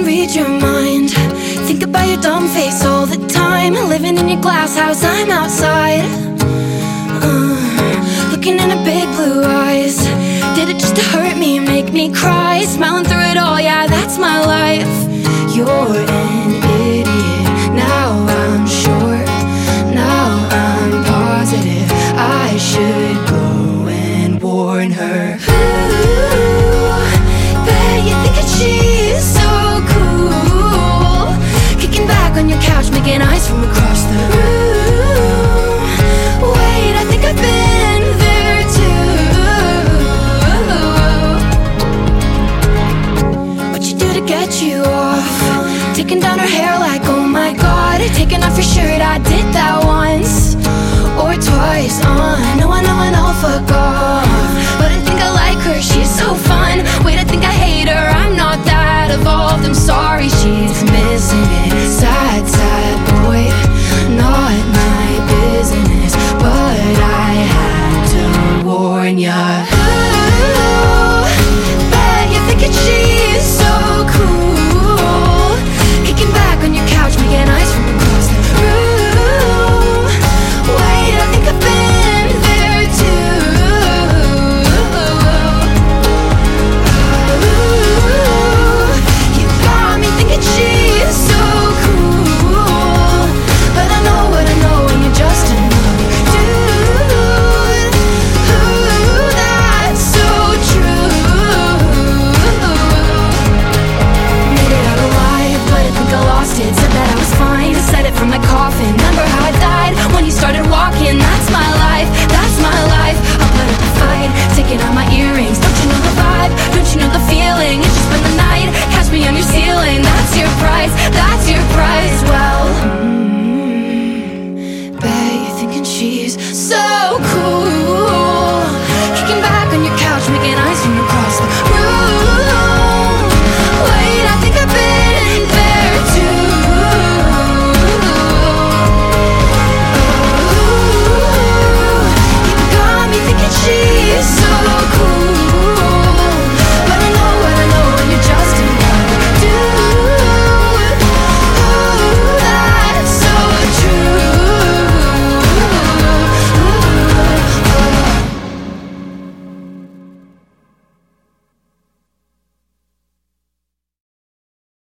read your mind. Think about your dumb face all the time. Living in your glass house, I'm outside, looking into big blue eyes. Did it just to hurt me, make me cry? Smiling through it all, yeah, that's my life. You're an idiot, now I'm sure. Now I'm positive I should go and warn her. Ooh, bet you think that she's so cool, kicking back on your couch, making eyes from across the room. Wait, I think I've been there too. What you do to get you off? Taking down her hair like, oh my god. Taking off your shirt, I did that once or twice. I know, fuck off. But I think I like her, she's so fun. Wait, I think I hate her, I'm not that evolved. I'm sorry, she's missing it. Sad, sad boy, not my business. But I had to warn ya. Ooh, bet you think that she's so cool, kicking back on your couch, making eyes from across the room. Wait, I think I've been there too. Ooh, you got me thinking she's so cool, but I know what I know, and you're just another dude. Ooh, that's so true. Made it out alive, but I think I lost it. Said that I was fine, said it from my coffin. Remember how I died when you started walking? That's my life, that's my life. I'll put up a fight, taking out my earrings. Don't you know the vibe? Don't you know the feeling? You just spend the night, catch me on your ceiling. That's your price, that's your price. Well, bet you're thinking she's so cool, kicking back on your couch, making eyes from